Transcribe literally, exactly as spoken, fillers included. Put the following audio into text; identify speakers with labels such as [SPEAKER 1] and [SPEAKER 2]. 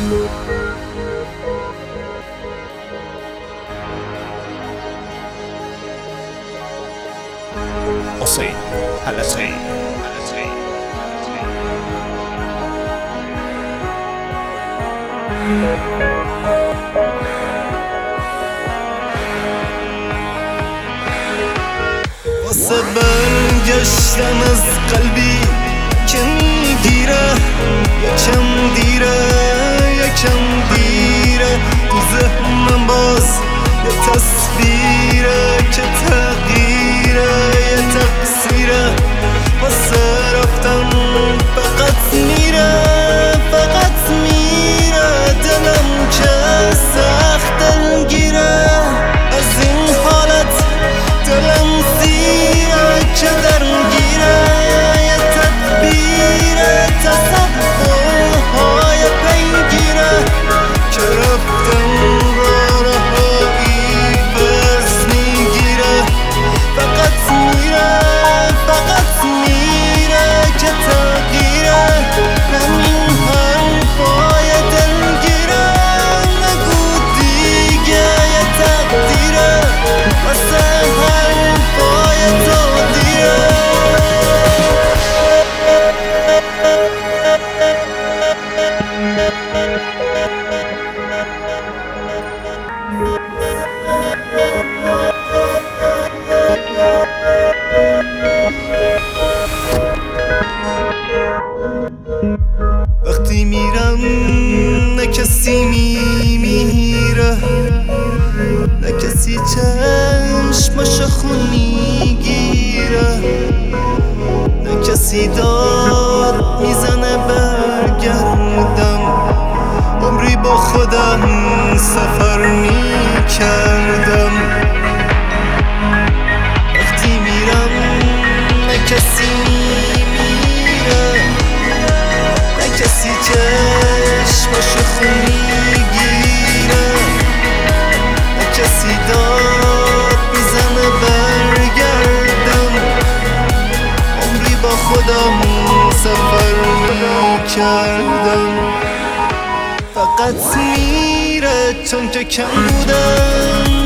[SPEAKER 1] حسین حلقی.
[SPEAKER 2] واسه برگشتن از قلبی که میگیره یکم دیره یکم دیره، تو ذهنم باز یه تصویره که تغییره یه تقصیره، واسه رفتن فقط میره فقط میره، دلم که سخت دلگیره از این حالت، دلم زیره که درگیره یه تدبیره، تصورهای پیگیره که رفتن رارهایی پس میگیره، فقط میره فقط میره که تغییره، همین حرفای دلگیره، نگو دیگه یه تقدیره واسه حرفای تو دیره. وقتی میرم نه کسی میمیره، نه کسی چشمش خون میگیره، نه کسی دار میزنه برگردم، عمری با خودم سفر میکردم. وقتی میرم نه کسی میمیره، نه کسی چشمش خون میگیره، نه کسی داد میزنه برگردم، عمری با خودم سفر میکردم. فقط میره چون که کم بودم